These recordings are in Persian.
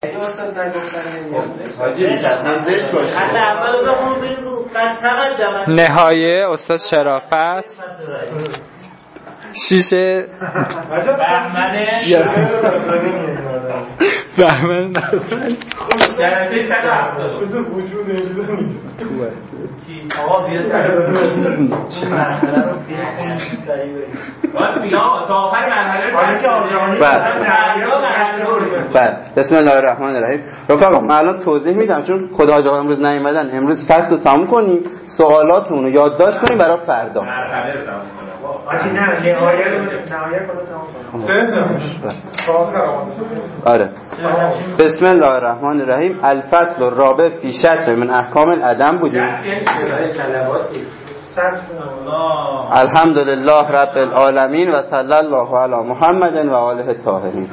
نهایه استاد شرافت شیشه بهمن درجه 170 بس وجود نشده نیست آقا بیاد این مسئله رو بیاد تا آخر مرحله بله. بسم الله الرحمن الرحیم. رفقا من الان توضیح میدم چون خدا حاج آقا امروز نیومدن. امروز فصل رو تموم کنیم، سوالاتونو رو یادداشت کنیم برای فردا. مرحله رو تموم کنیم. آجی نه نهایه رو تموم کنیم. آره. بسم الله الرحمن الرحیم. الفصل الرابع فی شطر من احکام العدم بودیم. الحمدلله رب العالمین و صلی الله علی محمد و آله الطاهرین.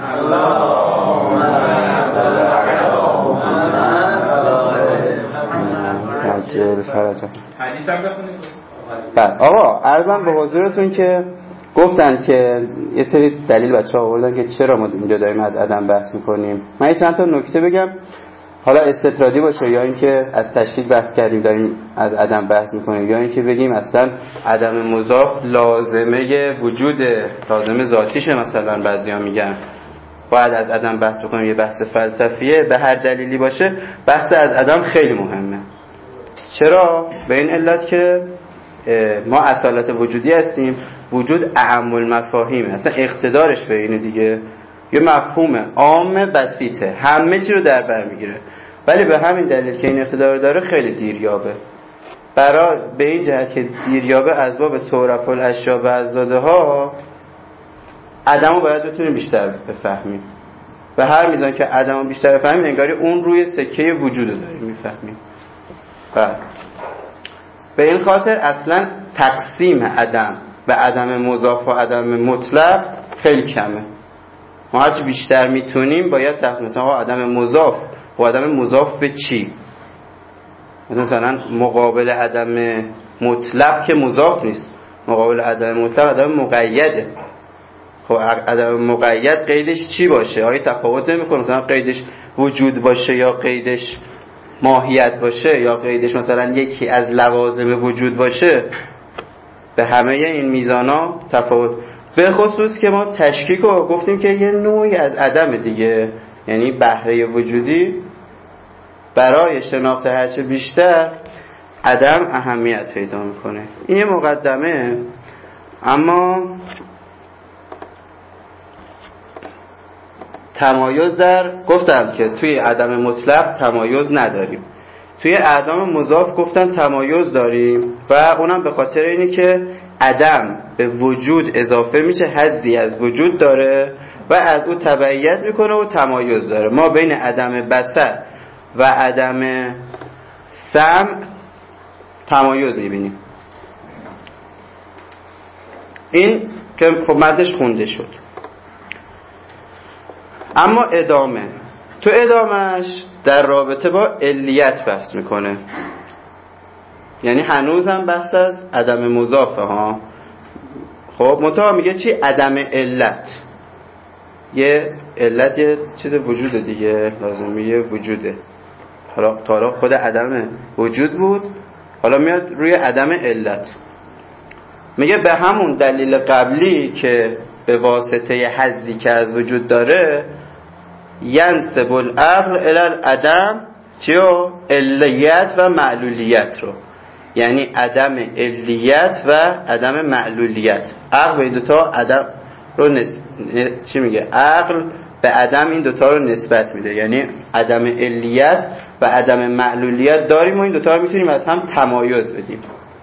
عجل فرجا. حدیث هم بخونید. بله آقا عرضم به حضورتون که گفتن که یه سری دلیل بچه‌ها آوردن که چرا ما اینجا داریم از عدم بحث می‌کنیم. من یه چند تا نکته بگم، حالا استطرادی باشه یا اینکه از تشکیل بحث کردیم داریم از عدم بحث می‌کنیم، یا اینکه بگیم اصلا عدم مضاف لازمه وجود، لازمه ذاتیشه. مثلا بعضیا میگن باید از عدم بحث بکنیم، یه بحث فلسفیه. به هر دلیلی باشه بحث از عدم خیلی مهمه. چرا؟ به این علت که ما اصالت وجودی هستیم. وجود اعم المفاهیمه، اصلا اقتدارش به اینه دیگه، یه مفهوم عام بسیطه، همه چی رو در بر میگیره. ولی به همین دلیل که این اقتدار داره خیلی دیریابه. برای به این جهت که دیریابه از باب تعرف الاشیاء و ازداده ها عدمو باید بتونیم بیشتر بفهمیم. به هر میزان که عدمو بیشتر بفهمیم انگاری اون روی سکه وجود رو داریم میفهمیم. به این خاطر اصلا تقسیم عدم و عدم مضاف و عدم مطلق خیلی کمه. ما هرچی بیشتر میتونیم باید تقسیم، مثلا عدم مضاف و عدم مضاف به چی؟ مثلا مقابل عدم مطلق که مضاف نیست، مقابل عدم مطلق عدم مقیده. خب عدم مقید قیدش چی باشه؟ آیا تفاوت نمیکنه مثلا قیدش وجود باشه یا قیدش ماهیت باشه یا قیدش مثلا یکی از لوازم وجود باشه؟ به همه این میزانا تفاوت. به خصوص که ما تشکیک رو گفتیم که یه نوعی از عدم دیگه، یعنی بهره وجودی برای شناخت هرچه بیشتر عدم اهمیت پیدا میکنه. این یه مقدمه. اما تمایز گفتم که توی عدم مطلق تمایز نداریم، توی عدم مضاف گفتن تمایز داریم و اونم به خاطر اینه که عدم به وجود اضافه میشه، حظی از وجود داره و از اون تبعیت میکنه و تمایز داره. ما بین عدم بصر و عدم سمع تمایز میبینیم. این که خب مدش خونده شد. اما تو ادامهش در رابطه با علیت بحث میکنه، یعنی هنوز هم بحث از عدم مضافه ها. خب منتها میگه چی؟ عدم علت. یه علت یه چیز وجوده دیگه، لازمیه وجوده. حالا خود عدم وجود بود، حالا میاد روی عدم علت. میگه به همون دلیل قبلی که به واسطه حظی که از وجود داره ینسب العقل الی العدم چیو؟ علیت و معلولیت رو، یعنی عدم علیت و عدم معلولیت. عقل به این دوتا عدم رو چی میگه؟ عقل به عدم این دوتا رو نسبت میده، یعنی عدم علیت و عدم معلولیت داریم و این دوتا رو میتونیم از هم تمایز بدیم.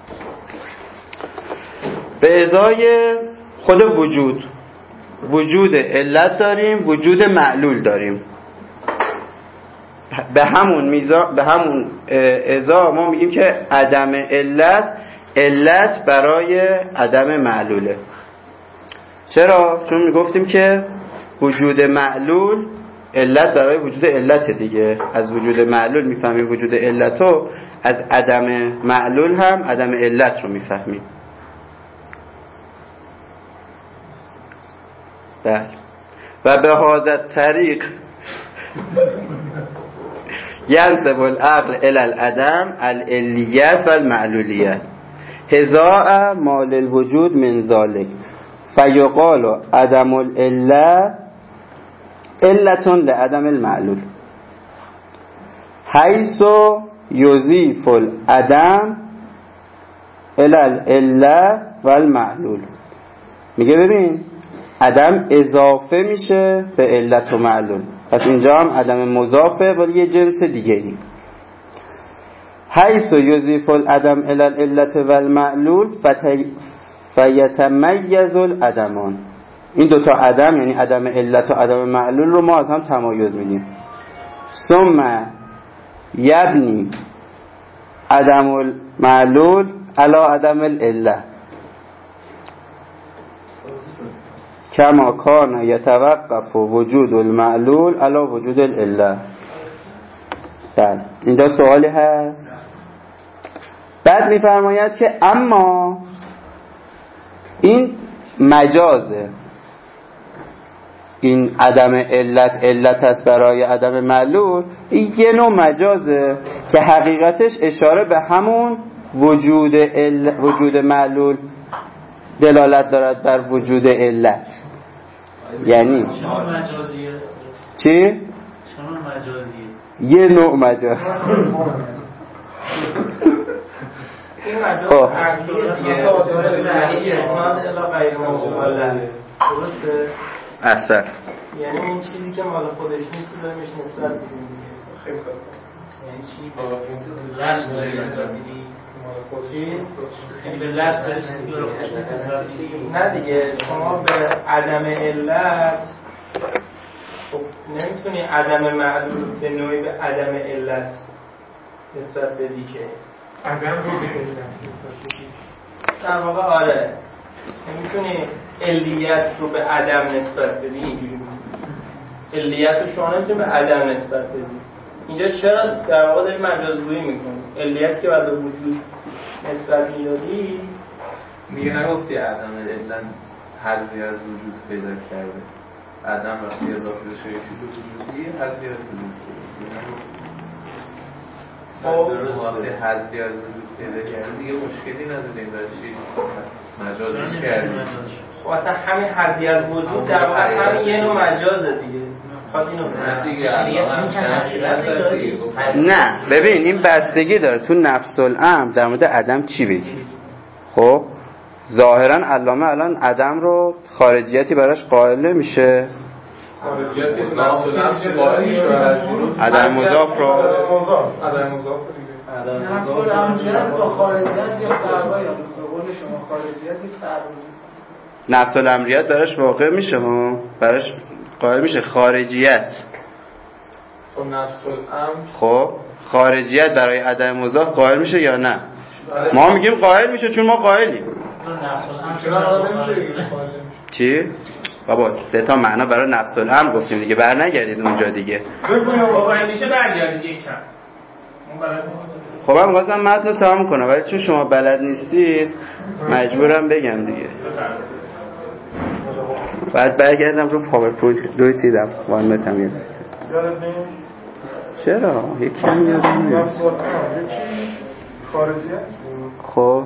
به ازای خود وجود علت داریم، وجود معلول داریم. به همون ازا ما میگیم که عدم علت برای عدم معلوله. چرا؟ چون میگفتیم که وجود معلول علت برای وجود علت دیگه. از وجود معلول میفهمیم وجود علتو، از عدم معلول هم عدم علت رو میفهمیم. بله. و به هذا طریق ینسب العقل الی العدم العلیت و المعلولیت هزاء ما للوجود من ذلك فیقال عدم العله علة لعدم المعلول حیث یضیف العدم الی العله و المعلول. میگه ببین عدم اضافه میشه به علت و معلول، پس اینجا هم عدم مضافه ولی یه جنس دیگه ای. حیث یضیف العدم الی العلت و المعلول فیتمیز العدمان. این دوتا عدم یعنی عدم علت و عدم معلول رو ما از هم تمایز میدیم. ثم یبنی عدم المعلول علی عدم العله کما کان یتوقف وجود المعلول علی وجود العله. بله اینجا سوالی هست؟ بعد میفرماید که اما این مجازه، این عدم علت است برای عدم معلول، این یه نوع مجازه که حقیقتش اشاره به همون وجود معلول دلالت دارد بر وجود علت. یعنی چی؟ یه نوع مجاز. خب احسن. یعنی این چیزی که مال خودش نیست رو داریم نسبت بدیم. خیلی خوب. یعنی چی به لش داری نسبت بدی؟ یعنی به لش داری نسبت بدی؟ نه دیگه، شما به عدم علت خب نمیتونی عدم معلول به نوعی به عدم علت نسبت بدی که عدم رو به علت نسبت بدی. در واقع آره نمیتونی علیت رو به عدم نسبت بدی. اینجوری علیت رو شما نمیتونی به عدم نسبت بدی. اینجا چرا در واقع داری مجازگویی میکنی؟ علیت که باید به وجود نسبت میدادی میگه نگفتی عدم علت حذفی از وجود پیدا کرده. عدم وقتی اضافه بشه یه چیز وجودی حذفی از وجود درست وقتی حذفی از وجود پیدا کرده دیگه مشکلی نداریم بس چی مجازش کردیم. خب اصلا همین حذفی از وجود در واقع همین یه نوع مجازه دیگه. نه ببین این بستگی داره تو نفس الامر در مورد عدم چی بگی. خب ظاهرا علامه الان عدم رو خارجیتی براش قائل نمیشه. خارجیت نفس الامر قائل میشه عدم مضاف رو عدم مضاف دیگه. نفس الامریت با خارجیت یا فرقایی به قول شما خارجیت فرق. نفس الامریت براش واقع میشه براش قائل میشه خارجیت. خب نفس الامر خب خارجیت برای عدم مضاف قائل میشه یا نه؟ ما میگیم قائل میشه چون ما قائلیم. چی؟ بابا سه تا معنا برای نفس الامر گفتیم دیگه، بر نگردید اونجا دیگه. بابا میشه برگردید یک کم. خب من می‌خواستم متن رو تمام کنم ولی چون شما بلد نیستید مجبورم بگم دیگه. بعد برگردم رو پاورپوینت روی چیدم وانمتم یه لحظه. یادت نیست؟ چرا؟ یکی هم یادم نیست. نفس الامر یکی خارجیت خب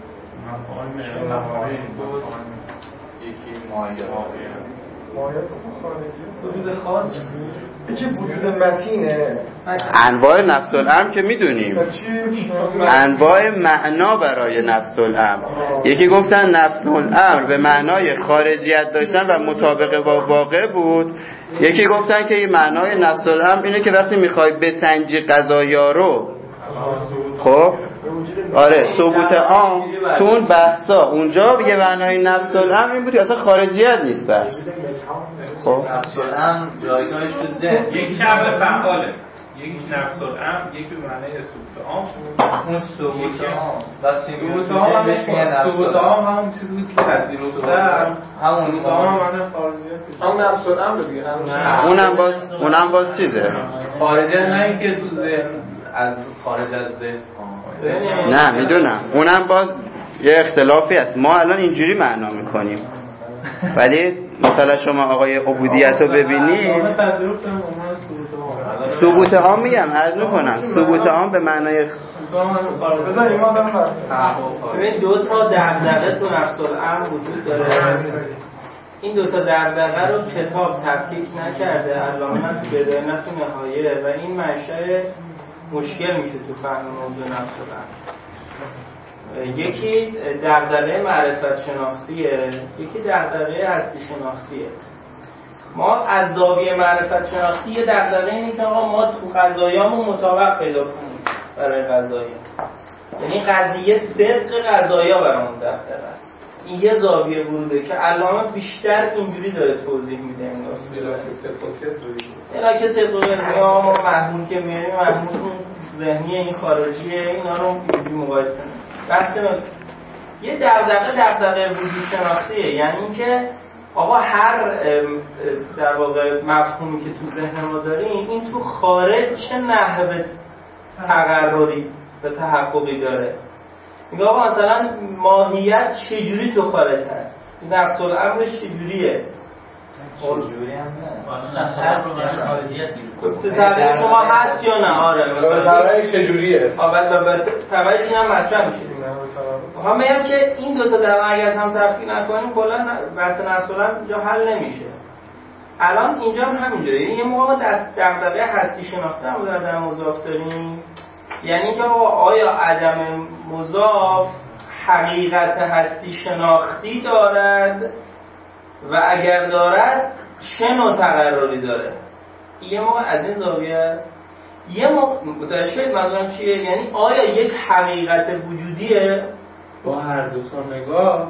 یکی مایه مایت خارجیت وجود خاص یکی وجود متینه. انواع نفس الامر که میدونیم، انواع معنا برای نفس الامر. یکی گفتن نفس الامر به معنای خارجیت داشتن و مطابق با واقع بود. یکی گفتن که این معنای نفس الامر اینه که وقتی میخوای بسنجی قضایا رو، خب آره ثبوت عام تو اون بحثا اونجا یه معنای نفس الامر این بود اصلا خارجیت نیست بس. خب نفس الامر جایگاهش تو ذهن یکی شامل فعاله، یکیش نفس الامر، یکی به معنای ثبوت عام. اون ثبوت عام وقتی ثبوت عام بهش میگن ثبوت عام همون چیزی بود که پذیرفتن، همون ثبوت عام هم معنی خارجیت هم نفس الامر دیگه. اونم باز چیزه. خارجه نه اینکه تو ذهن از خارج از ذهن. نه میدونم اونم باز یه اختلافی هست. ما الان اینجوری معنا میکنیم ولی مثلا شما آقای عبودیت رو ببینید ثبوت عام میگم عرض میکنم ثبوت عام به معنای بذار ایمان هم هست. ببین دو تا دغدغه تو نفس الامر وجود داره. این دو تا دغدغه رو کتاب تفکیک نکرده علامه نه تو بدایه نه تو نهایه و این منشأ مشکل میشه تو فهم موضوع نفس الامر. یکی دغدغه معرفت شناختیه، یکی دغدغه هستی شناختیه. ما از زاویه معرفت شناختی یه دغدغه اینه که آقا ما تو قضایامون مطابق پیدا کنیم برای قضایا، یعنی قضیه صدق قضایا برامون دغدغه است. این یه زاویه وروده که علامه بیشتر اینجوری داره توضیح میده انگار که صدق و کذب ما محمول که میاریم محمول ذهنی این خارجیه، اینا رو اینجوری مقایسه کنیم. بحث یه دغدغه وجود شناختیه، یعنی اینکه آقا هر در واقع مفهومی که تو ذهن ما داریم این تو خارج چه نحوه تقرری و تحققی داره. میگه آقا مثلا ماهیت چجوری تو خارج هست، این نفس الامرش چجوریه، چجوری هم نه مثلا هست یا خارجیت میگه طبعا شما هست یا نه. آره مثلا چجوریه طبعا این هم مطرح میشه. میخوام بگم که این دو تا در اگه از هم تفکیک نکنیم کلا بحث نفس الامر اینجا حل نمیشه. الان اینجا هم همینجوریه. یه موقع ما دغدغه هستی شناخته هم در عدم مضاف داریم، یعنی که آیا عدم مضاف حقیقت هستی شناختی دارد و اگر دارد چه نوع تقرری داره. یه موقع از این زاویه است. یه موقع متوجه منظورم چیه، یعنی آیا یک حقیقت وجودیه با هر دو تا نگاه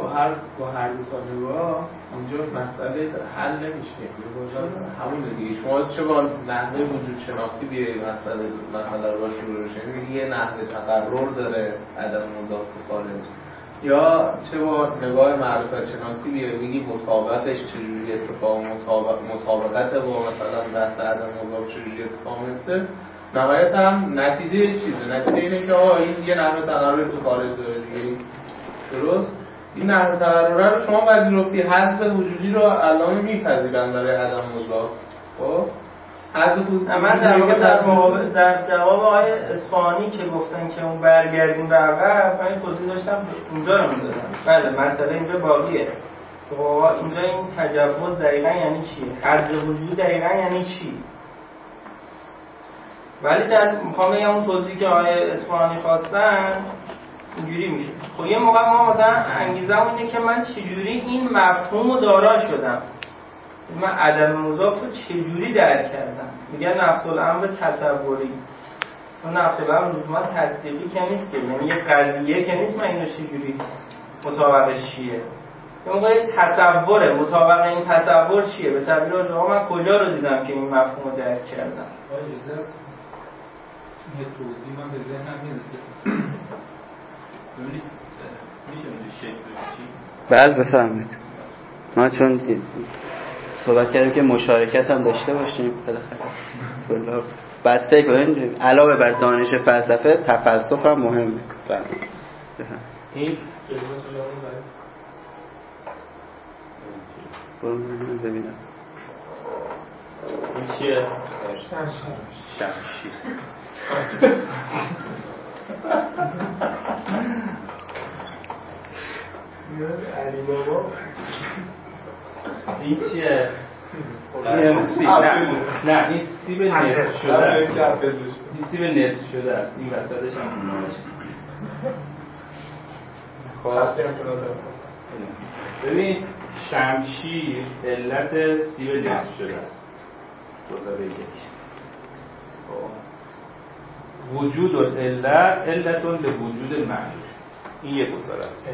اونجا مسئله حل نمیشه. همون دیگه شما چه با نحوه وجود شناختی بیایی مسئله رو شروع بشه، میگی یه نحوه تقرر داره عدم مضاف خارج، یا چه با نگاه معرفت شناسی بیایی میگی مطابقتش چجوری اتفاق مطابقت با مثلا بحث عدم مضاف چجوری اتفاق میفته. نهایت هم نتیجه چیزه، نتیجه اینه که این یه نحوه تقرر تو خارج داره دیگه. درست؟ این نحوه تقرر رو شما پذیرفتی، حذف وجودی رو علامه میپذیرن برای عدم مضاف. خب من در جواب آقای اصفهانی که گفتن که اون برگردیم به عقب، من توضیح داشتم اونجا رو میدادم. بله مسئله اینجا باقیه. خب اینجا این تجوز دقیقا یعنی چی؟ حذف وجودی دقیقا یعنی چی؟ ولی میخوام بگم اون توضیحی که آقای اصفهانی خواستن اینجوری میشه. خب یه موقع ما مثلا انگیزه‌مون اینه که من چجوری این مفهوم رو دارا شدم، من عدم مضاف رو چجوری درک کردم. میگن نفس الامر تصوری، چون نفس الامر لزوما تصدیقی که نیست که، یعنی یه قضیه که نیست من اینو چجوری مطابقش چیه. یه موقع تصوره، مطابق این تصور چیه، به تعبیر آقا من کجا رو دیدم که این مفهوم رو درک کردم. یه توضیح من به ذهنم میرسه. ببینید میشه شکل بشی؟ بعد بفهمید ما چون صحبت کردیم که مشارکت هم داشته باشیم بالاخره بعد فکر کنید علاوه بر دانش فلسفه تفلسف هم مهمه. بفهم این ببینم این چیه؟ شمشیر. علی بابا این چیه؟ نه این سیب نصف شده است. این سیب نصف شده است. این وسطش هم نمایشه. خب ببینید شمشیر علت سیب نصف شده است. گزاره یک. وجود علتون به وجود المعنی. این یک گزاره است.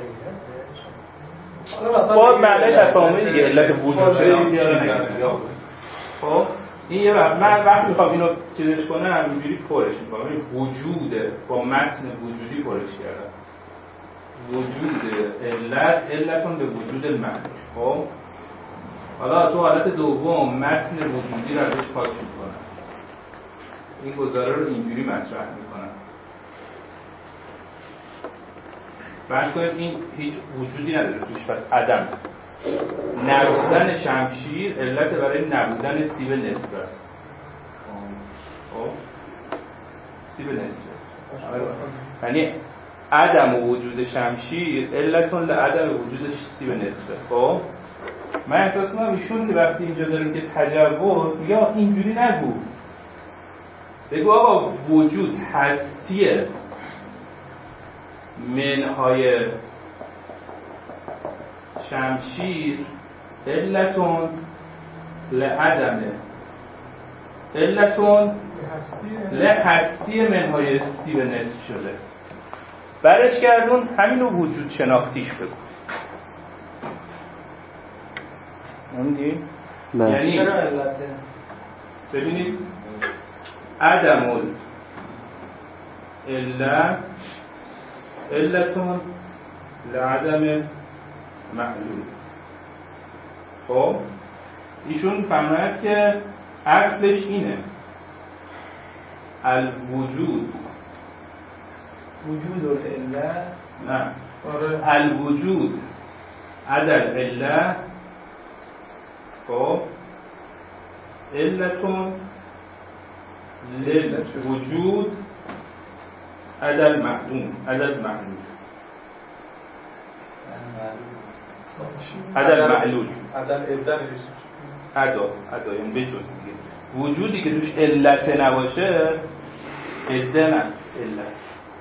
با معنی تفاهمی دیگه علت وجود شده یا نه. خب این یه من وقتی میخوام اینو چیزش کنم اینجوری پرش میکنم. این وجود با متن وجودی پرش کردم. وجود علتون به وجود المعنی. خب حالا تو حالت دوم متن وجودی رو ازش پاک میکنم. این گزاره رو اینجوری مطرح میکنم. فرض کنید این هیچ وجودی نداره توش، پس عدم. نبودن شمشیر علت برای نبودن سیب نصف است. خب سیب نصفه. یعنی عدم وجود شمشیر علتون لعدم وجود سیب نصفه. خب من احساس می‌کنم ایشون که وقتی اینجا داره که تجاوز میگه اینجوری نگو، بگو آقا وجود هستی منهای شمشیر علتون لعدمه، علتون لهستی منهای سیب نصف شده. برش گردون همینو وجود شناختیش بگو. نمیدی؟ یعنی ببینید عدم علتون لعدم معلول. خب ایشون فهمد که اصلش اینه الوجود العله، نه الوجود عدل عله. خب علتون للوجود عدل معلوم، عدل معلول، عدل معلول، عدل یعنی به جز دیگه وجودی که توش علت نباشه عده نه علت.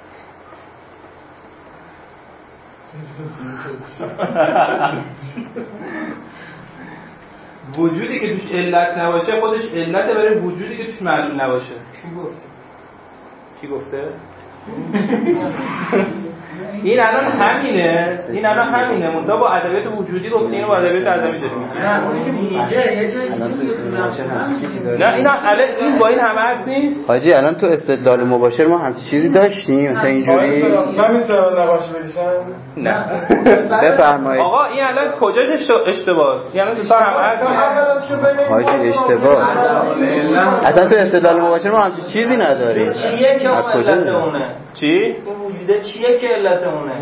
وجودی که توش علت نباشه خودش علته برای وجودی که توش معلول نباشه. کی گفته؟ این الان همینه منتها با ادبیات وجودی گفته، اینو با ادبیات ادبی داریم. نه اینا الان این با این همه حرف نیست. حاجی الان تو استدلال مباشر ما همچین چیزی داشتیم مثلا اینجوری؟ من میتونم نباشه بگیشم؟ نه بفرمایید. آقا این الان کجاش اشتباهه؟ یعنی دو تا هم حرف حاجی اشتباهه. اصلا تو استدلال مباشر ما همچین چیزی نداریم. چیه که علت اونه؟ چی؟ این وجوده چیه که علت اونه؟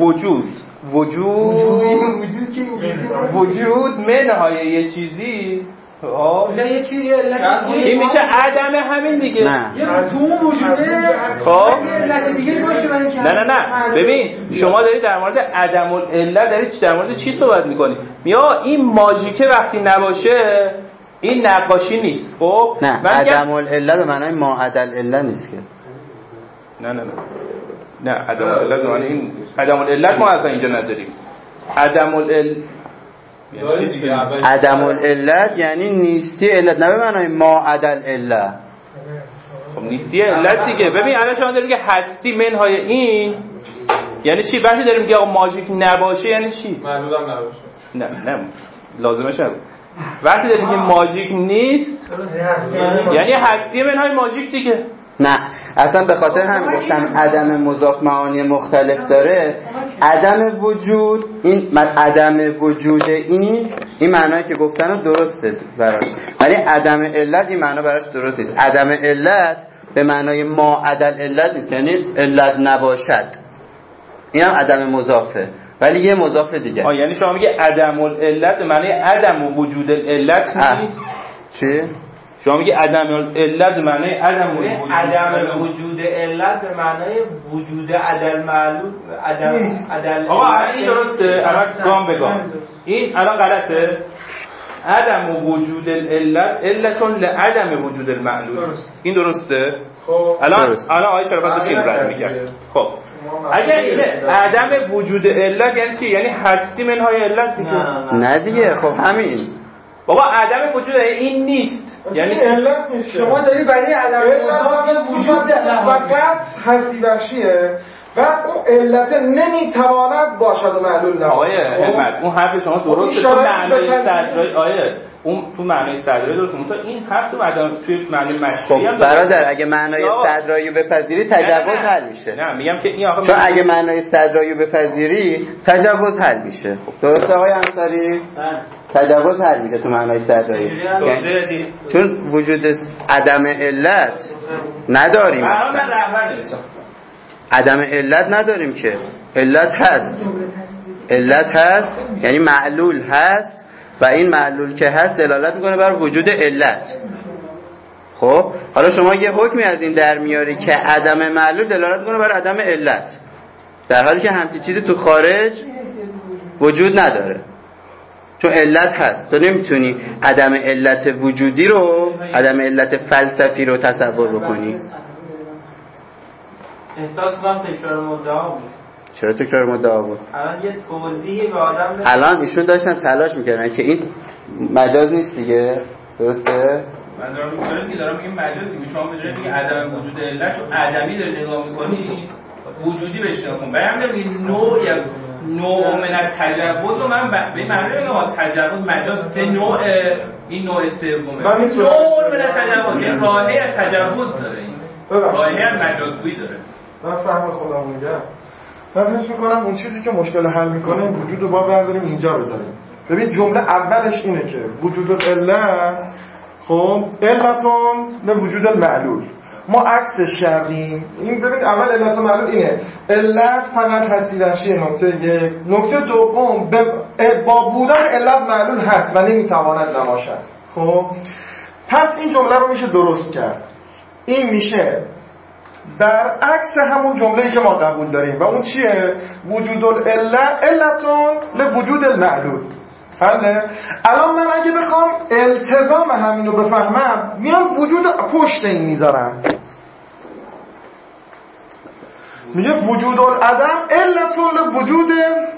وجود منهای یه چیزی میشه یه چیزی علت این میشه عدم همین دیگه. نه تو اون وجوده خب علت دیگه باشه برای که نه ببین شما دارید در مورد عدم العله دارید در مورد چی صحبت میکنید؟ میا این ماژیکه وقتی نباشه این نقاشی نیست. خب نه عدم العله به معنای ما عدل عله نیست که. نه عدم العله به معنای این عدم العله ما اصلا اینجا نداریم. عدم العلت یعنی نیستی علت، نه به معنای ما عدل عله. خب نیستی علت دیگه. ببین الان شما دارید که هستی منهای این یعنی چی؟ وقتی داریم میگه آقا ماژیک نباشه یعنی چی؟ معلولم نباشه. نه لازمش نبود. وقتی داریم که ماژیک نیست یعنی هستی منهای ماژیک دیگه. نه اصلا به خاطر همین گفتم عدم مضاف معانی مختلف داره. عدم وجود این عدم وجود این معنایی که گفتن درسته براش، ولی عدم علت این معنا براش درست نیست. عدم علت به معنای ما عدل علت نیست، یعنی علت نباشد. این هم عدم مضافه ولی یه مضاف دیگه. یعنی شما میگه عدم العلت به معنای عدم وجود العلت نیست؟ چی؟ شما میگه عدم العلت به معنای عدم وجود علت به معنای وجود عدل معلول عدل. آقا این درسته؟ الان گام به گام این الان غلطه. عدم وجود العلت علتون لعدم وجود المعلول. این درسته؟ خب الان آقای شرافت داشت این رد میکرد. خب اگر اینه عدم وجود علت یعنی چی؟ یعنی هستی منهای علت دیگه. نه دیگه خب همین بابا عدم وجود این نیست یعنی علت نیست. شما داری برای عدم وجود فقط هستی بخشیه و اون علت نمیتواند باشد معلول نباشد. آقای همت اون حرف شما درسته تو معنای صدرای اون تو معنای صدرای درسته، منتها این حرف توی معنای مشروعی هم برادر اگه معنای صدرایی بپذیری تجاوز حل میشه. نه میگم که این آقا چون اگه معنای صدرایی بپذیری تجاوز حل میشه. درسته آقای انصاری؟ تجاوز حل میشه تو معنای صدرایی، چون وجود عدم علت نداریم. من رهبر نمیشم. عدم علت نداریم که علت هست یعنی معلول هست و این معلول که هست دلالت میکنه بر وجود علت. خب حالا شما یه حکمی از این در میاری که عدم معلول دلالت کنه بر عدم علت، در حالی که همچین چیزی تو خارج وجود نداره، چون علت هست. تو نمیتونی عدم علت وجودی رو، عدم علت فلسفی رو تصور بکنی. احساس می‌کنم تکرار مدعا بود. چرا تکرار مدعا بود؟ الان یه توضیحی به آدم بده. الان ایشون داشتن تلاش میکردن که این مجاز نیست دیگه، درسته؟ من دارم میگم مجاز دیگه. شما می‌دونید دیگه عدم وجود علت، چون عدمی داری نگاه می‌کنی وجودی بهش نگاه کن. بعد میگم نوع من التجوز رو من به این معنی نمیگم تجوز مجاز سه نوع، این نوع سومه. من میتونم نوع من التجوز یه راهی از تجوز داره، این راهی از مجازگویی داره. من فهم خودم میگم. من حس میکنم اون چیزی که مشکل حل میکنه وجود رو با برداریم اینجا بذاریم. ببین جمله اولش اینه که وجود العله خب علتون لوجود المعلول. ما عکسش کردیم. این ببین اول علت و معلول اینه. علت فقط هستی نقطه یک. نکته دوم با بودن علت معلول هست و نمیتواند نباشد. خب پس این جمله رو میشه درست کرد. این میشه برعکس همون جمله‌ای که ما قبول داریم و اون چیه؟ وجود العله علتون لوجود المعلول. حالا الان من اگه بخوام التزام همین رو بفهمم میام وجود پشت این میذارم، میگه وجود العدم علتون لوجود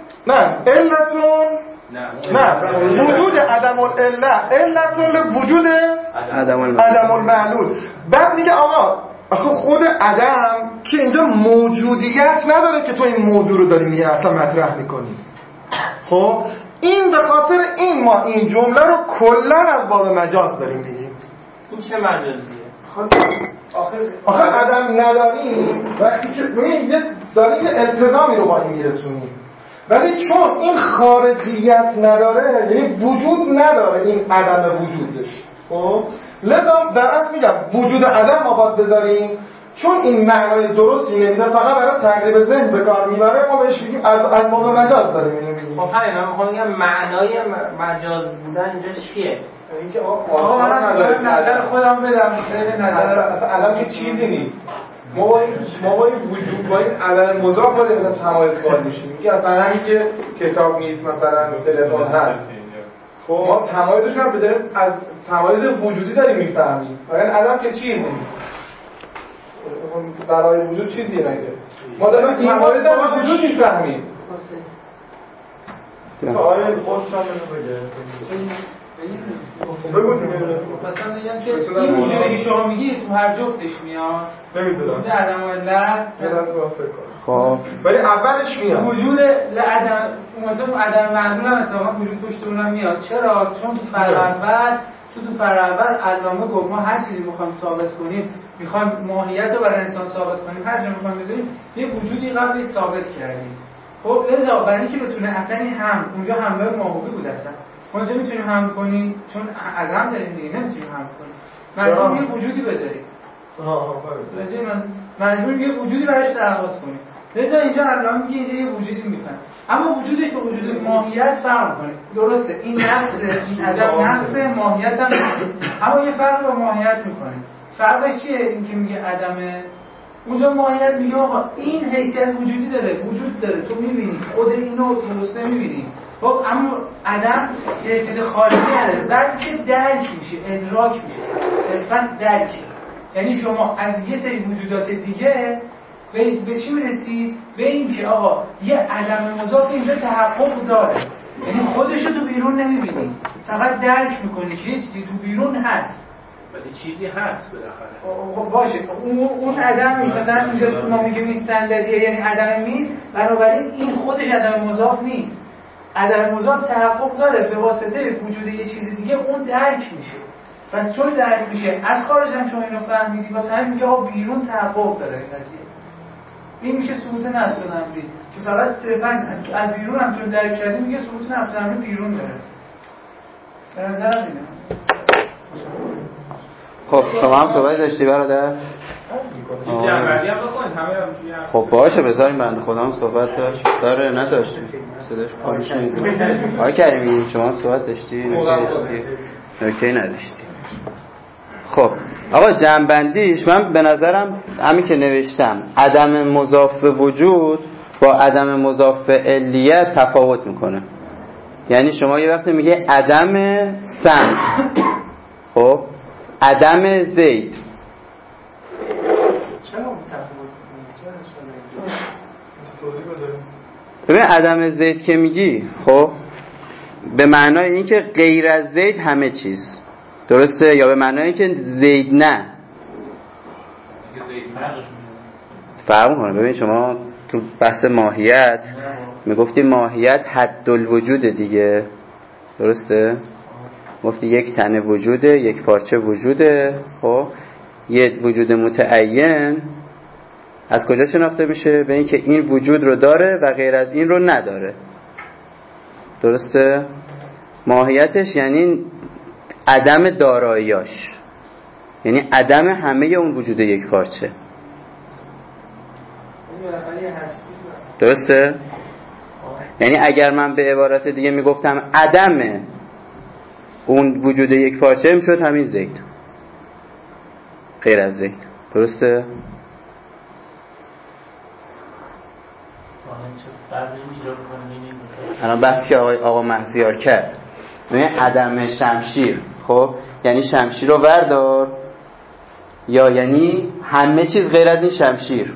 وجود عدم العله علتون لوجود عدم المعلول. بعد میگه آقا آخه خود عدم که اینجا موجودیت نداره که تو این موضوع رو داری میگه اصلا مطرح میکنی. خب این به خاطر این ما این جمله رو کلا از باب مجاز داریم میگیم. این چه مجازیه؟ آخه عدم نداریم وقتی که یه داریم یه التزامی رو با این میرسونیم، ولی چون این خارجیت نداره یعنی وجود نداره این عدم وجودش. خب لذا در اصل میگم وجود عدم ما باید بذاریم، چون این معنای درستی نمیده فقط برای تقریب ذهن به کار میبره، ما بهش میگیم از باب مجاز داریم اینو میگیم. خب همین من میخوام بگم معنای مجاز بودن اینجا چیه؟ اینکه آقا من نظر خودم بدم اصلا عدم که چیزی نیست. ما با این وجود با این عدم مضاف باید مثلا تمایز قائل میشیم. میگه اصلا همین که کتاب نیست مثلا تلفن هست، خب ما تمایزش رو بداریم از تمایز وجودی داریم میفهمیم. واقعا عدم که چیزی نیست، برای وجود چیزی نگه، ما داریم تمایز وجود میفهمیم. سوال خودشان بگه مثلا میگم که این وجودی که شما میگی تو هر جفتش میاد. نمیدونم وجود عدم علت خب ولی اولش میاد وجود لعدم مثلا عدم معلول هم اتفاقا وجود پشت اونم میاد. چرا؟ چون تو فرع اول علامه گفت ما هر چیزی میخوایم ثابت کنیم، میخوایم ماهیت رو برای انسان ثابت کنیم، هر جا میخوایم بذاریم یه وجودی قبلش ثابت کردیم. خب لذا برای اینکه بتونه اصلا این هم اونجا همراه ماهوی بود، اصلا ما اونجا میتونیم هم کنیم چون عدم داریم دیگه نمیتونیم هم کنیم، مجبوریم یه وجودی بذاریم. مجبوریم یه وجودی براش درخواست کنیم. لذا اینجا علامه میگه اینجا یه وجودی میفهم، اما وجودش با وجود ماهیت فرق کنه. درسته این نفس این عدم نفس ماهیت هم نفس، اما یه فرق با ماهیت میکنه. فرقش چیه؟ این که میگه عدمه، اونجا ماهیت میگه آقا این حیثیت وجودی داره، وجود داره، تو میبینی خود اینو درسته میبینی. خب اما عدم حیثیت خارجی نداره، بعد که درک میشه، ادراک میشه، صرفا درک. یعنی شما از یه سری وجودات دیگه به چی میرسی؟ به این که آقا یه عدم مضاف اینجا تحقق داره، یعنی خودشو تو بیرون نمیبینی، فقط درک میکنی که یه چیزی تو بیرون هست، ولی چیزی هست بالاخره. خب باشه اون عدم نیست. مثلا اینجا ما میگیم این صندلیه یعنی عدم نیست، بنابراین این خودش عدم مضاف نیست. عدم مضاف تحقق داره، به واسطه وجود یه چیز دیگه اون درک میشه. پس چون درک میشه از خارج هم شما اینو فهمیدی، واسه همین میگه آقا بیرون تحقق داره این قضیه. این میشه ثبوت نفس الامری که فقط صرفا از بیرون هم چون درک کردی میگه ثبوت نفس الامری بیرون داره. به نظرم اینه. خب شما هم صحبت داشتی برادر؟ جنبندی هم بکنید همه هم. خب باشه بذاریم بنده خدا هم صحبت داشت. داره نداشتی صداش پایین شنید. آقای کریمی شما صحبت داشتی؟ نکته نداشتی. خب آقا جنبندیش من به نظرم همین که نوشتم عدم مضاف به وجود با عدم مضاف به علیت تفاوت میکنه. یعنی شما یه وقتی میگه عدم سم، خب عدم زید، ببین عدم زید که میگی خب به معنای این که غیر از زید همه چیز، درسته؟ یا به معنای این که زید نه فرق کنه. ببین شما تو بحث ماهیت میگفتی ماهیت حد الوجود دیگه، درسته؟ گفتی یک تنه وجوده، یک پارچه وجوده، خب یک وجود متعین از کجا شناخته میشه؟ به این که این وجود رو داره و غیر از این رو نداره، درسته؟ ماهیتش یعنی عدم داراییاش، یعنی عدم همه اون وجود یک پارچه، درسته؟ یعنی اگر من به عبارت دیگه میگفتم عدم اون وجود یک پارچه میشد همین زید، غیر از زید، درسته؟ الان بحثی که آقا مهزیار کرد ببین عدم شمشیر، خب یعنی شمشیر رو وردار یا یعنی همه چیز غیر از این شمشیر؟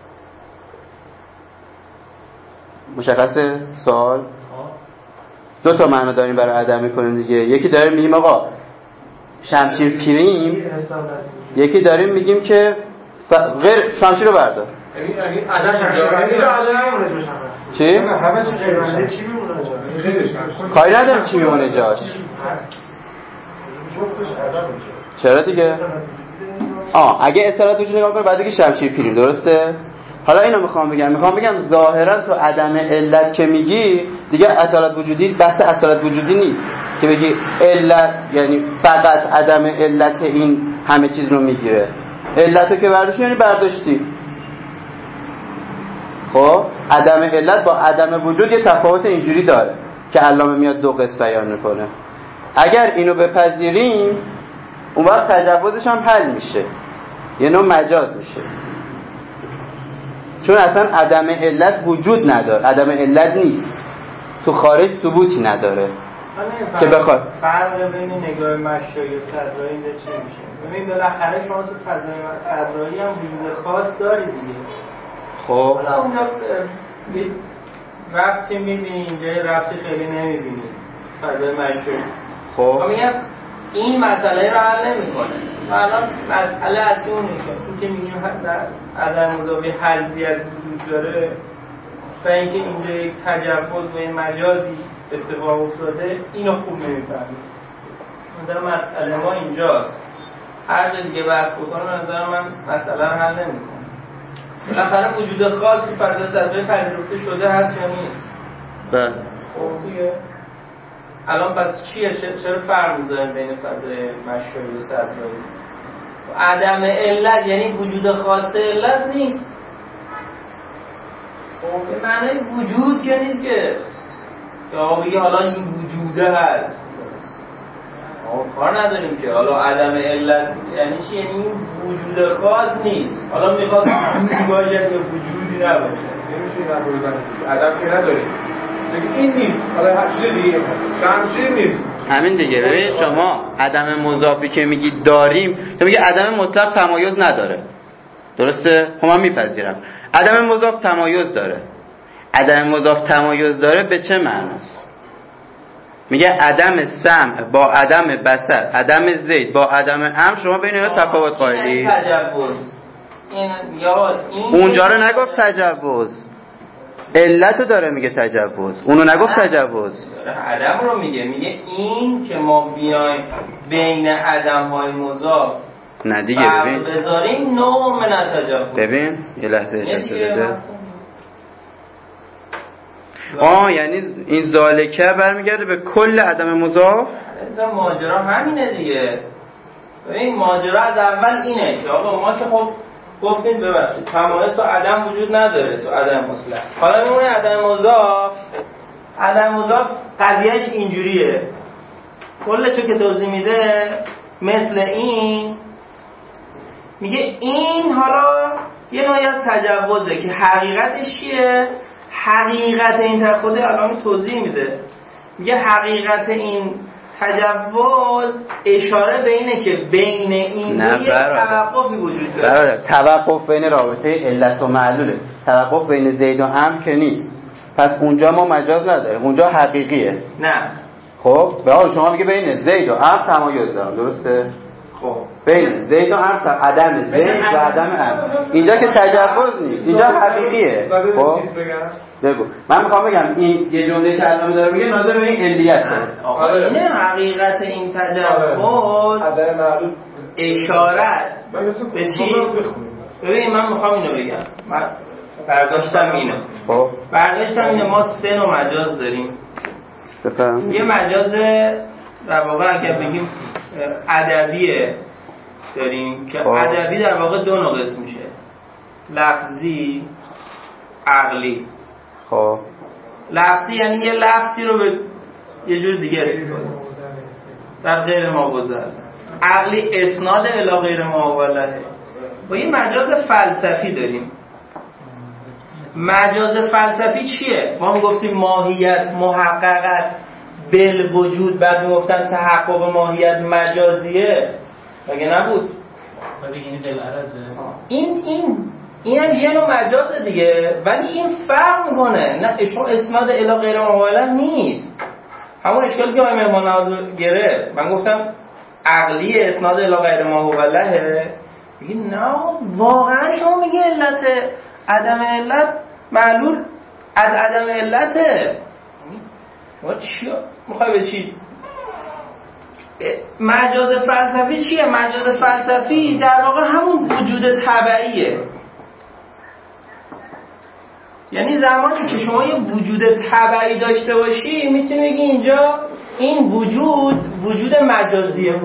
مشخصه سوال؟ دو تا معنا داریم برای عدم میکنیم دیگه. یکی داریم میگیم آقا شمشیر پیریم، یکی داریم میگیم که غیر شمشیر رو بردار. یعنی عدم شمشیر چی؟ همه چی غیر از چی میمونه جاش؟ کاری نداریم چی میمونه جاش. جفتش عدم میشه. چرا دیگه؟ اگه اصالت وجود نگاه کنه بعد دیگه شمشیر پیریم، درسته؟ حالا اینو میخوام بگم ظاهرا تو عدم علت که میگی دیگه اصالت وجودی، بحث اصالت وجودی نیست که بگی علت یعنی فقط عدم علت این همه چیز رو میگیره. علتو که برداشتی یعنی برداشتی. خب عدم علت با عدم وجود یه تفاوت اینجوری داره که علامه میاد دو قسم بیان میکنه. اگر اینو بپذیریم اون وقت تجوزش هم حل میشه، یه نوع مجاز میشه، چون اصلا عدم علت وجود نداره، عدم علت نیست، تو خارج ثبوتی نداره که بخواد. فرق بین نگاه مشایی و صدرایی اینجا چی میشه؟ ببین بالاخره شما تو فضای صدرایی هم وجود خاص داری دیگه. خب حالا اونجا یه ربطی میبینی، اینجا یه ربطی خیلی نمیبینی فضای مشایی. خب میگم این مسئله رو حل نمیکنه. الان مسئله اصلی اونه که میگیم عدم مضافی حذفیت وجود داره و اینکه اینجا یک تجاوز و این مجازی اتفاق افتاده، اینو خوب نمیفهمیم. نظر مسئله ما اینجاست. هر جا دیگه بحث بکنم نظر من مسئله رو حل نمیکنه. بالاخره وجود خاص تو فضای صدرایی پذیرفته شده هست یا نیست؟ بله. خب دیگه الان پس چیه؟ چرا فرق میذاریم بین فضای مشایی و صدرایی؟ عدم علت یعنی وجود خاص علت نیست. خب به معنی وجود که نیست که یا بگی حالا این وجوده هست کار نداریم که حالا عدم علت یعنی چی؟ یعنی این وجود خاص نیست. حالا میخواد وجودی باشد یا وجودی نباشه، نمیشه در روزن عدم که نداریم این نیست، حالا هر چیز دیگه شمشیر نیست. همین دیگه. ببین شما عدم مضافی که میگی داریم، تو میگی عدم مطلق تمایز نداره، درسته؟ خب من میپذیرم عدم مضاف تمایز داره. عدم مضاف تمایز داره به چه معناست؟ میگه عدم سمع با عدم بصر، عدم زید با عدم امر، شما بین اینا تفاوت قائلی؟ تجوز اونجا رو نگفت تجوز، علتو داره میگه تجوز، اونو نگفت تجوز، عدم رو میگه این که ما بیایم بین عدم های مضاف نه دیگه. ببین بذاریم نوع من تجوز. ببین یه لحظه اجازه بده. یعنی این ذالکه برمیگرده به کل عدم مضاف. اصلا ماجرا همینه دیگه. ببین ماجرا از اول اینه که آقا ما که خب گفتیم ببخشید تمایز تو عدم وجود نداره، تو عدم مطلق. حالا میمونه عدم مضاف قضیهش اینجوریه، کلشو که توضیح میده مثل این میگه این حالا یه نوعی از تجوزه که حقیقتش چیه؟ حقیقت این خود الان توضیح میده. میگه حقیقت این تجوز اشاره به اینه که بین این یه توقفی وجود داره. برادر توقف بین رابطه علت و معلوله، توقف بین زید و عمرو که نیست. پس اونجا ما مجاز نداریم، اونجا حقیقیه. نه خب به حال شما میگه بین زید و عمرو تمایز دارم، درسته؟ خب بین زید و عمرو عدم زید و عدم عمرو، اینجا که تجوز نیست، اینجا حقیقیه. خب بگو. من میخوام بگم این یه جمله که علامه داره میگه ناظر به این علیته. اینه حقیقت این تجوز اشاره است به چی؟ ببین من میخوام اینو بگم، من برداشتم اینه. خب برداشتم اینه ما سه نوع مجاز داریم. بفهم. یه مجاز در واقع اگر بگیم ادبیه داریم که ادبی در واقع دو نوع قسم میشه، لفظی، عقلی. خب لفظی یعنی یه لفظی رو به یه جور دیگه استفاده در غیر ما گذر. عقلی اسناد الی غیر ما وله. با یه مجاز فلسفی داریم. مجاز فلسفی چیه؟ ما میگفتیم ماهیت محققت بالوجود، بعد میگفتن تحقق ماهیت مجازیه، مگه نبود؟ این هم یه نوع مجازه دیگه، ولی این فرق میکنه. نه اسناد الی غیر ما نیست. همون اشکالی که آقای مهمان نواز گرفت، من گفتم عقلی اسناد الی غیر ما میگه نه واقعا شما میگه علت عدم علت معلول از عدم علته. ما چی میخوای به چی؟ مجاز فلسفی چیه؟ مجاز فلسفی در واقع همون وجود طبیعیه. یعنی زمانی که شما یه وجود طبیعی داشته باشی میتونی بگی اینجا این وجود مجازیه.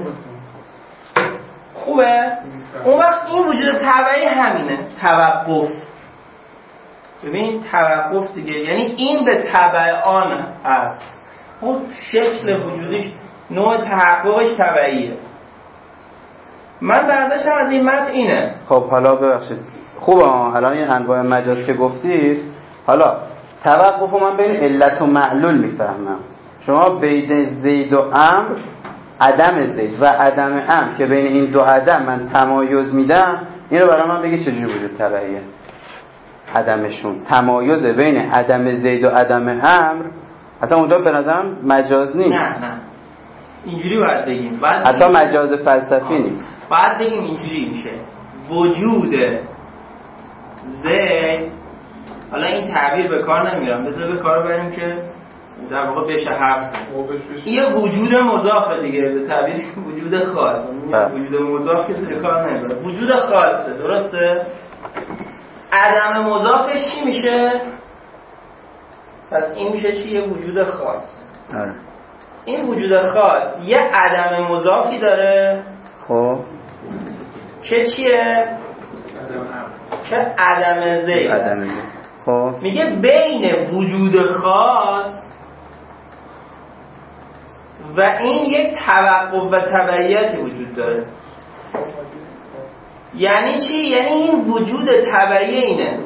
خوبه؟ اون وقت این وجود طبیعی همینه، توقف. ببین توقف دیگه، یعنی این به تبع آن است، اون شکل وجودش نوع تحققش طبیعیه. من برداشتم از این متن اینه. خب حالا ببخشید خوبه الان این انواع مجاز که گفتید، حالا توقف من بین علت و معلول میفهمم. شما بین زید و عمرو عدم زید و عدم عمرو که بین این دو عدم من تمایز میدم، این رو برای من بگید چجوری وجود طبیعیه؟ عدمشون تمایز بین عدم زید و عدم عمرو اصلا اونجا به نظرم مجاز نیست. نه اینجوری باید بگیم، حتی مجاز فلسفی نیست. باید بگیم اینجوری میشه وجود زید. حالا این تعبیر به کار نمیرم، بذار به کار بریم که در واقع بشه حفظ. این وجود مضافه دیگه، به تعبیر وجود خاص. وجود مضاف کسی به کار نمیبره، وجود خاصه، درسته؟ عدم مضافش چی میشه؟ پس این میشه چی؟ یه وجود خاص. آره. این وجود خاص یه عدم مضافی داره. خب که چیه؟ که عدم زید. خب میگه بین وجود خاص و این یک توقف و تبعیتی وجود داره. یعنی چی؟ یعنی این وجود طبیعی اینه.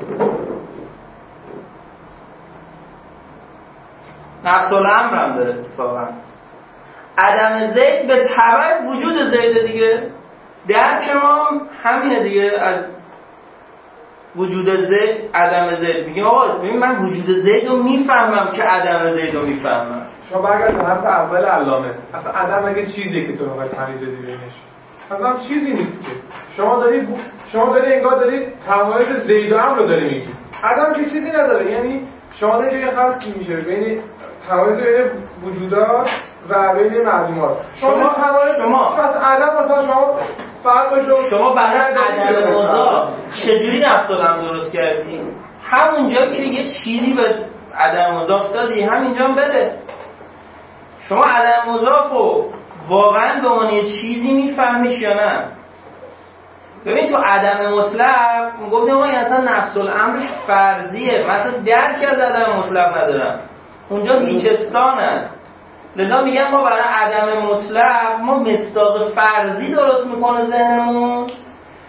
نفس الامر هم داره اتفاقا. عدم زید به تبع وجود زیده دیگه. درک ما همینه دیگه، از وجود زید عدم زید میگیم آقا ببین من وجود زید رو میفهمم که عدم زید رو میفهمم. شما برگرد به حرف اول علامه، اصلا عدم اگه چیزیه که تو رو تمیز بدی بینش، اصلا چیزی نیست که شما دارید انگار دارید تمایز زید و عمرو رو داری میگی. عدم که چیزی نداره، یعنی شما دارید یه خلط میشه بین تمایز بین وجودات و بین معلومات. شما پس عدم مثلا شما فرقشو شما برای عدم مضاف چجوری نفس الامر درست کردی؟ همونجا که یه چیزی به عدم مضاف دادی همینجا هم بده. شما عدم مضافو واقعا به عنوان یه چیزی میفهمیش یا نه؟ ببین تو عدم مطلق گفتم ما اصلا نفس الامرش فرضیه، مثلا درک از عدم مطلق ندارم، اونجا هیچستان است. لذا میگم ما برای عدم مطلق ما مصداق فرضی درست میکنه ذهنمون، بعد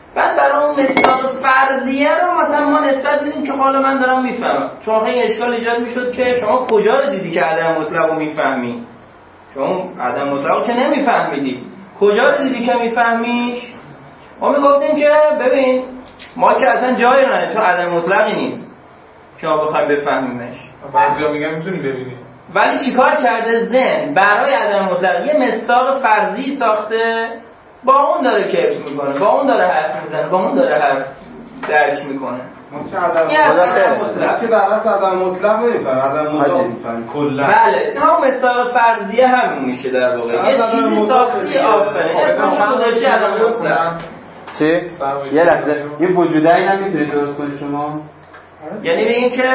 برای اون مصداق فرضیه رو مثلا ما نسبت میدیم که حالا من دارم میفهمم. چون این اشکال ایجاد میشد که شما کجا رو دیدی که عدم مطلق رو میفهمی؟ شما عدم مطلق که نمیفهمیدی، کجا رو دیدی که میفهمیش؟ ما میگفتیم که ببین ما که اصلا جایی نداره، چون عدم مطلقی نیست که ما بخوایم بفهمیمش. بعضیا میگن میتونی ببینی، ولی چیکار کرده ذهن برای عدم مطلق یه مصداق فرضی ساخته، با اون داره کیف میکنه، با اون داره حرف میزنه، با اون داره حرف درک میکنه. ما که عدم مطلق که در اصل عدم مطلق نمیفهمیم، عدم مطلق میفهمیم کلا. بله همون مصداق فرضیه همین میشه در واقع. یه چیزی ساختی آفرین اسمش گذاشتی عدم مطلق. چی؟ یه لحظه این وجوده این هم میتونید درست کنید شما؟ یعنی بگیم که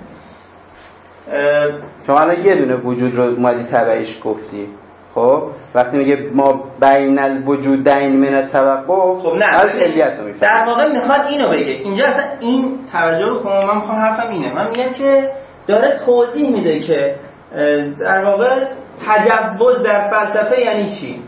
شما الان یه دونه وجود رو اومدی تبعیش گفتی، خب وقتی میگه ما بین الوجودین من التوقف، خب نه از علیت رو میفهمیم. در واقع میخواد اینو بگه اینجا اصلا این توجه رو کنم. من میخوام حرفم اینه، من میگم که داره توضیح میده که در واقع تجوز در فلسفه یعنی چی.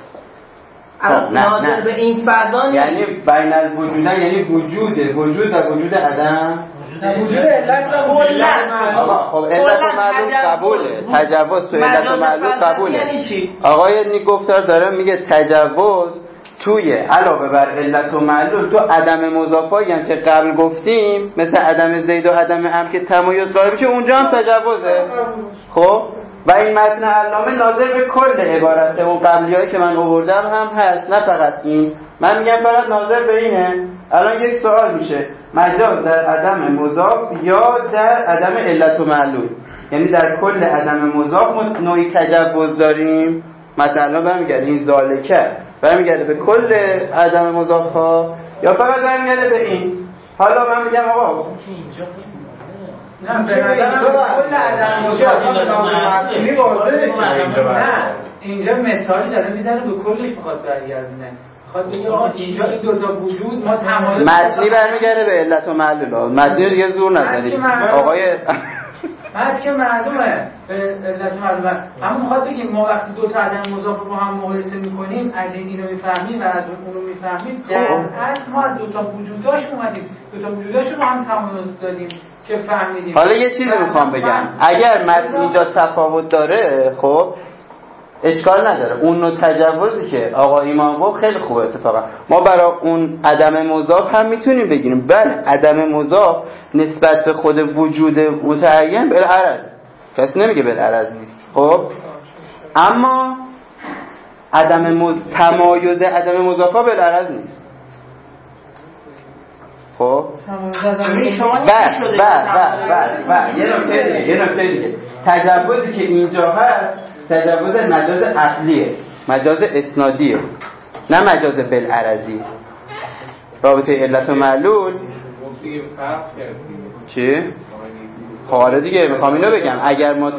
ناظر به این فضا نیست، یعنی بین الوجودین یعنی وجود و وجود عدم، وجود علت و وجود معلول. خب علت و معلول قبوله، تجوز تو علت و معلول قبوله. آقای گفتار داره میگه تجوز توی علاوه بر علت و معلول تو عدم مضافایی هم که قبل گفتیم مثل عدم زید و عدم ام که تمایز قائل بشه اونجا هم تجوزه. خب و این متن علامه ناظر به کل عبارته، اون قبلیایی که من آوردم هم هست، نه فقط این. من میگم فقط ناظر به اینه. الان یک سوال میشه مجاز در عدم مضاف یا در عدم علت و معلول، یعنی در کل عدم مضاف ما نوعی تجوز داریم. مثلا برمیگرده این ذالکه برمیگرده به کل عدم مضاف ها یا فقط برمیگرده به این. حالا من میگم آقا نه به نظرم کل عدم مضاف متنی واضحه که اینجا مثالی داره میزنه به کلش میخواد برگردونه. میخواد بگه آقا اینجا این دو تا وجود ما تمایز متنی برمیگرده به علت و معلول. متنی دیگه زور نزنید آقای که معلومه به علت معلومه. اما میخواد بگیم ما وقتی دو تا عدم مضاف رو با هم مقایسه میکنیم از اینو میفهمیم و از اونو میفهمیم، در اصل ما دو تا وجوداش اومدیم، دو تا وجوداش رو با هم تمایز دادیم که فهمیدیم. حالا یه چیزی میخوام بگم، اگر متن اینجا تفاوت داره خب اشکال نداره. اون نوع تجوزی که آقا ایمان گفت خیلی خوبه. اتفاقا ما برای اون عدم مضاف هم میتونیم بگیریم. بله عدم مضاف نسبت به خود وجود متعین بالعرض، کسی نمیگه بالعرض نیست. خب اما تمایز عدم مضاف بالعرض نیست. خب یه نکته دیگه تجوزی که اینجا هست تجوز مجاز عقلیه، مجاز اسنادیه، نه مجاز بالعرضی. رابطه علت و معلول چی؟ خاله دیگه میخوام اینو بگم اگر ما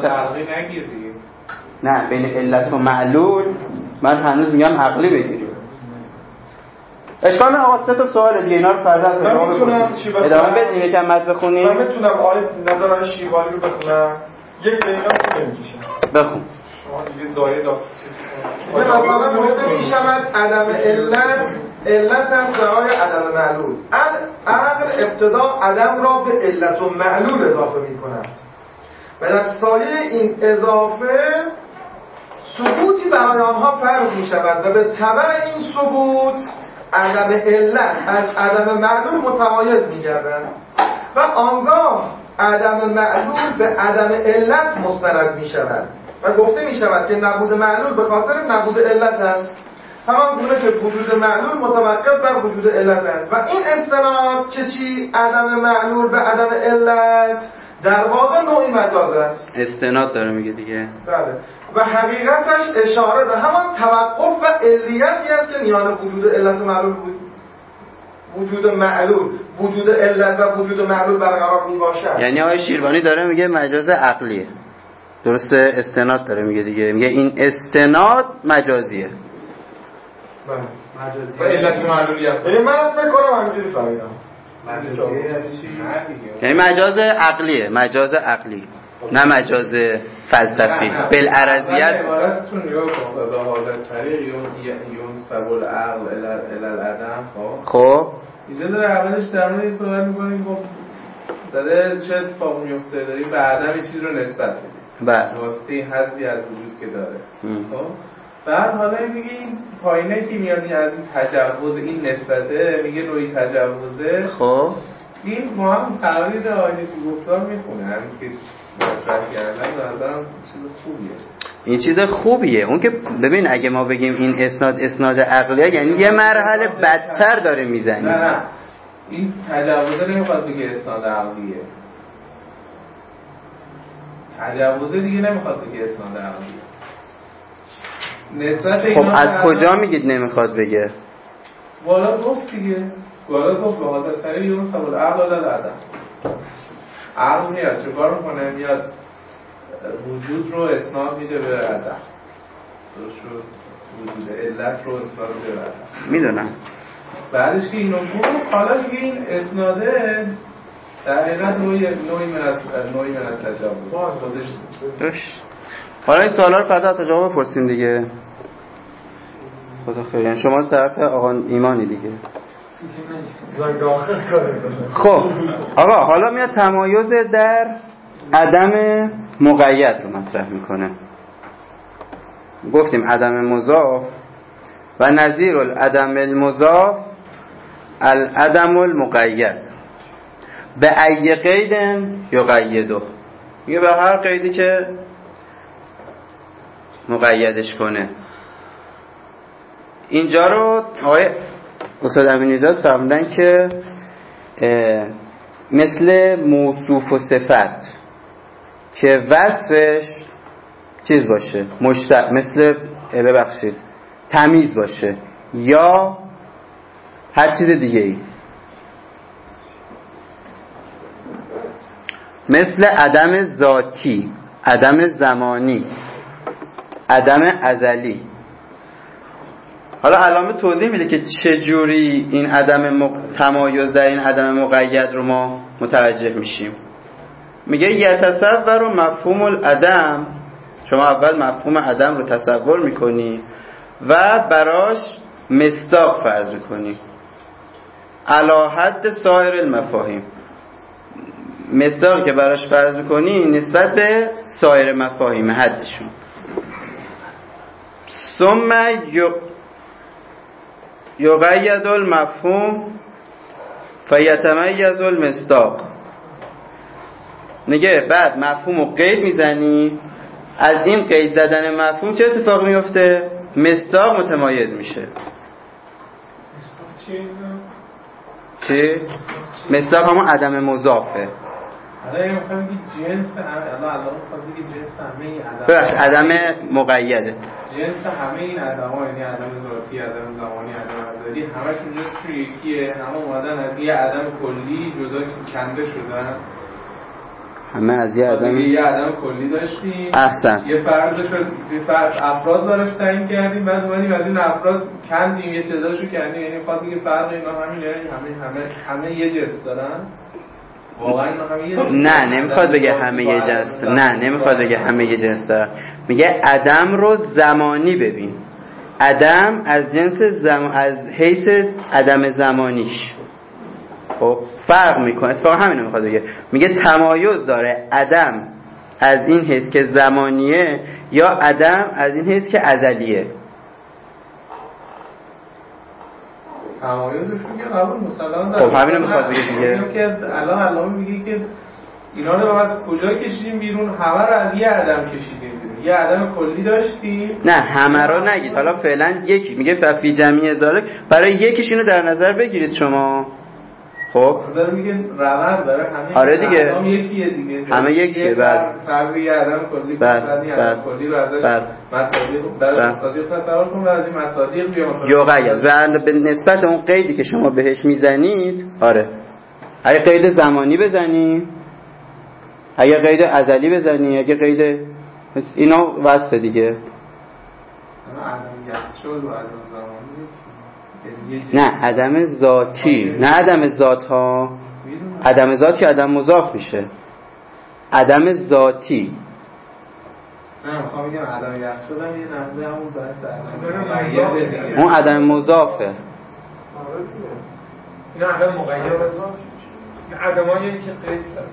نه بین علت و معلول من هنوز میگم عقلی بگیریم. اشکال نه آقا سه تا سوال دیگه اینا رو فردا از ادامه بدیم یکم مد بخونیم. من میتونم نظر شیبانی رو بخونم یک دقیقه نمیکشه. بخون. دیگه دایره به مثلا گفته می شود عدم علت است برای عدم معلول. عقل ابتدا عدم را به علت و معلول اضافه می کند و در سایه این اضافه ثبوتی برای آنها فرض می شود و به تبع این ثبوت عدم علت از عدم معلول متمایز می گردد و آنگاه عدم معلول به عدم علت مستند می شود و گفته می شود که نبود معلول به خاطر نبود علت است، همان گونه که وجود معلول متوقف بر وجود علت است. و این استناد که چی؟ عدم معلول به عدم علت در واقع نوعی مجاز است. استناد داره میگه دیگه. بله. و حقیقتش اشاره به همان توقف و علیتی است که میان وجود علت و معلول وجود علت و وجود معلول برقرار می باشد. یعنی آقای شیروانی داره میگه مجاز عقلیه. درسته؟ استناد داره میگه دیگه. میگه این استناد مجازیه. مجازیه. علت معلولی هم. یعنی من فکر کنم همینجوری فهمیدم. مجازیه یعنی چی؟ یعنی مجاز عقلیه، مجاز عقلی. نه مجاز فلسفی. بالعرضیت عبارتتون نگاه کن به حالت طریق یون سبول عقل الالعدم. خب اینجا داره اولش در مورد این صحبت می‌کنه که خب داره چه اتفاقی میفته، داری به عدم یه چیز رو نسبت میدی بله واسطه حظی از وجود که داره. خب بعد حالا میگه این پایینه که میاد از این تجاوز این نسبته، میگه نوعی تجاوزه. خب این ما هم تقریر آینه گفتار میخونه، همین که مطرح کردن به نظرم چیز خوبیه. این چیز خوبیه. اون که ببین اگه ما بگیم این اسناد عقلیه یعنی یه مرحله بدتر داره میزنی. نه این تجاوزه نمیخواد بگه اسناد عقلیه، تجاوزه دیگه نمیخواد بگه اسناد عقلیه. نسبت خب از کجا میگید نمیخواد بگه؟ والا گفت دیگه، والا گفت به حاضر تره یون سوال عقل داد عدم. عقل میاد چه کار میکنه؟ میاد وجود رو اسناد میده به عدم، درست شد؟ وجود علت رو اسناد میده به عدم. میدونم. بعدش که اینو گفت حالا دیگه این اسناده در حقیقت نوعی من از تجاوز. حالا این سوالا رو فردا از جواب بپرسیم دیگه. خدا خیر. یعنی شما طرف آقا ایمانی دیگه. خب آقا حالا میاد تمایز در عدم مقید رو مطرح میکنه. گفتیم عدم مضاف و نظیر العدم المضاف العدم المقید به ای قید یقیدو، میگه به هر قیدی که مقیدش کنه. اینجا رو آقای استاد امین‌نژاد فرمودن که مثل موصوف و صفت که وصفش چیز باشه مثل تمیز باشه یا هر چیز دیگه ای، مثل عدم ذاتی، عدم زمانی، عدم ازلی. حالا علامه توضیح میده که چجوری این تمایز در این عدم مقید رو ما متوجه میشیم. میگه یتصور مفهوم العدم، شما اول مفهوم عدم رو تصور میکنی و براش مصداق فرض میکنی علی حد سایر المفاهیم. مصداقی که براش فرض میکنی نسبت به سایر مفاهیم حدشون. ثم یقید المفهوم فیتمیز المصداق. نگه بعد مفهوم رو قید میزنی، از این قید زدن مفهوم چه اتفاقی میفته؟ مصداق متمایز میشه. چی؟ مصداق همون عدم مضافه. حالا این میخوام بگی جنس الله میخوام بگی جنس همه این عدم ببخش عدم مقیده، جنس همه این عدم‌ها، یعنی عدم ذاتی، عدم زمانی، عدم ازلی، همشون جنسشون یکیه. همه اومدن از یه عدم کلی جدا کنده شدن. همه از یه عدم کلی داشتیم. احسن. یه فرد افراد براش تعیین کردیم، بعد اومدیم از این افراد کندیم، یه تعدادشو کندیم. یعنی میخواد بگه فرق اینا همینه، همه یه جنس دارن. نه نمیخواد بگه همه یه جنس، نه نمیخواد بگه همه یه جنس دارن. میگه عدم رو زمانی ببین. عدم از جنس از حیث عدم زمانیش خب فرق میکنه. اتفاقا همینو میخواد بگه. میگه تمایز داره عدم از این حیث که زمانیه یا عدم از این حیث که ازلیه. تمایزشون که قبول مسلمان داره. خب همینو میخواد بگه دیگه. که الان علامه میگه که اینا رو از کجا کشیدیم بیرون؟ همه رو از یه عدم کشیدیم بیرون. یه عدم کلی داشتیم. نه همه رو نگید. حالا فعلا یکی میگه فی جمعی ذالک، برای یکیش اینو در نظر بگیرید شما. خب داره میگه روند داره همه. آره دیگه. یکیه دیگه. همه یکیه. بعد فرض یه عدم کلی بعد یه عدم کلی رو ازش مصادیق تصور کن و از این مصادیق بیا مثلا و به نسبت اون قیدی که شما بهش میزنید. آره اگه قید زمانی بزنی، اگه قید ازلی بزنی، اگه قید اینا وصف دیگه. نه عدم ذاتی، نه عدم ذات ها. عدم ذات که عدم مضاف میشه. عدم ذاتی. نه میخوام بگم عدم یخشد هم یه نحوه همون بحث عدم. اون عدم مضافه. اینا عدم مقید عدمایی که قید داره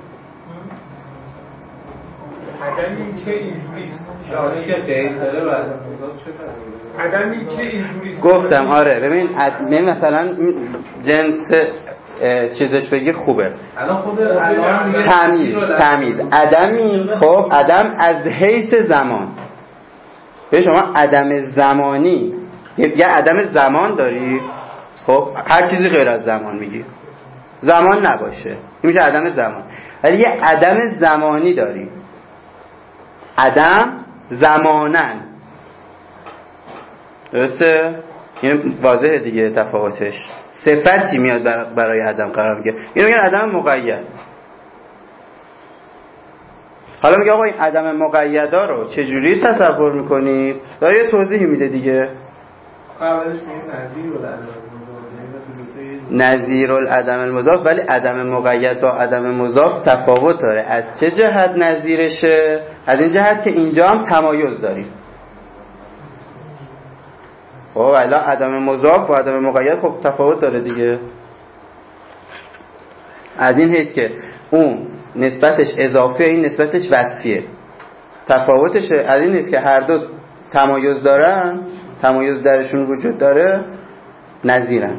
عدمی که اینجوریست که قید داره بعد عدمی که اینجوریست گفتم آره ببین مثلا جنس چیزش بگی خوبه الان خود تمیز عدمی خب عدم از حیث زمان به شما عدم زمانی یه عدم زمان داری خب هر چیزی غیر از زمان میگی زمان نباشه این میشه عدم زمان ولی یه عدم زمانی داری عدم زمانن درسته؟ این واضحه دیگه تفاوتش صفتی میاد برای عدم قرار میگه اینو میگن عدم مقید حالا میگه آقا این عدم مقیدا رو چجوری تصور میکنید؟ داره یه توضیحی میده دیگه قبلش میگه نظیر العدم المضاف ولی عدم مقید با عدم مضاف تفاوت داره از چه جهت نظیرشه؟ از این جهت که اینجا هم تمایز داریم خب الان عدم مضاف و عدم مقید خب تفاوت داره دیگه از این حیث که اون نسبتش اضافه این نسبتش وصفیه تفاوتشه از این حیث که هر دو تمایز دارن تمایز درشون وجود داره نظیرن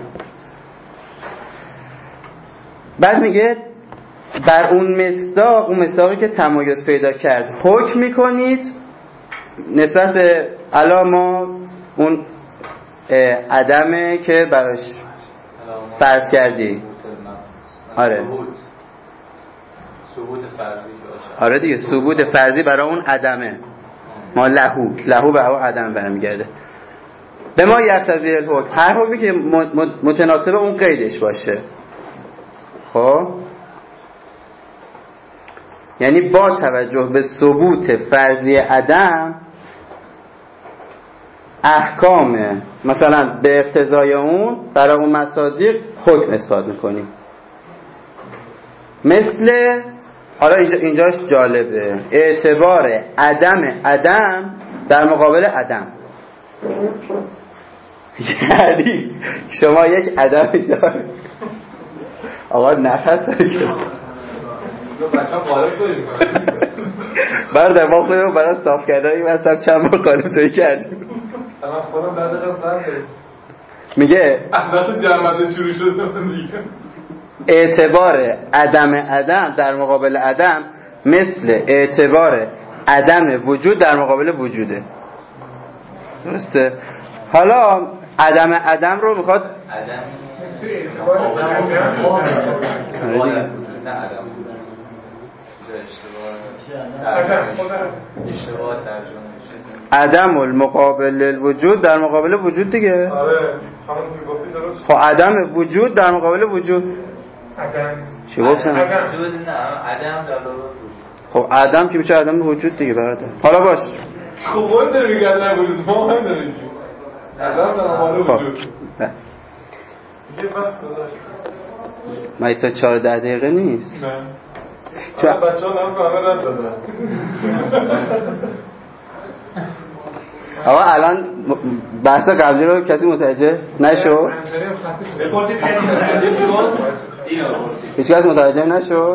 بعد میگه بر اون مصداقی که تمایز پیدا کرد حکم میکنید نسبت به ما اون عدمه که براش فرض کردی آره ثبوت فرضی آره دیگه ثبوت فرضی برای اون عدمه ما لهو به اون عدم برمیگرده به ما یقتضی الحکم هر حکمی که متناسب اون قیدش باشه خب یعنی با توجه به ثبوت فرضی عدم احکام مثلا به اقتضای اون برای اون مصادیق حکم اثبات میکنیم مثل حالا اینجاش جالبه اعتبار عدم در مقابل عدم یعنی شما یک عدمی دارید آقا نفس داری که بچه ها قالب توی میکنن برادر ما خودمون برای صاف کردنی مثلا چند بار قالب توی کردیم الان خودم در دقیقه سر داریم میگه از وقت جمعت شروع شد اعتبار عدم در مقابل عدم مثل اعتبار عدم وجود در مقابل وجوده درسته؟ حالا عدم رو میخواد عدم المقابل للوجود در مقابل وجود دیگه آره همون که گفتی درست خب عدم وجود در مقابل وجود عدم چی گفتم؟ عدم در خب عدم که میشه عدم وجود دیگه برادر حالا باش خب باید داره میگه عدم وجود ما هم داره عدم در مقابل وجود یه وقت گذاشت مایی تا 14 دقیقه نیست نه بچه ها نام همه رد دادن آقا الان بحث قبلی رو کسی متوجه نشد؟ هیچ کس متوجه نشد؟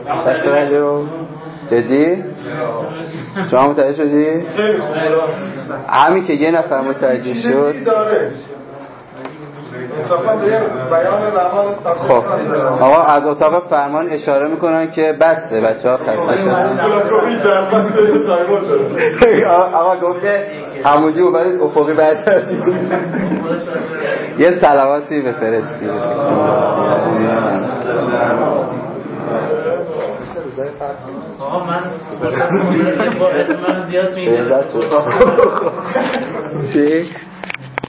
جدی؟ شما متوجه شدی؟ همین که یه نفر متوجه شد خب آقا از اتاق فرمان اشاره میکنن که بسه بچه ها خسته شدن آقا گفت که همونجی اومدید افقی برگردید یه صلواتی بفرستید آقا من اسم من زیاد میگم چی؟